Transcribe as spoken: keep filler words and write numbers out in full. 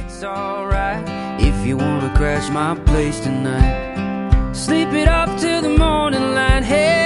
It's alright if you wanna crash my place tonight. Sleep it off till the morning light. Hey,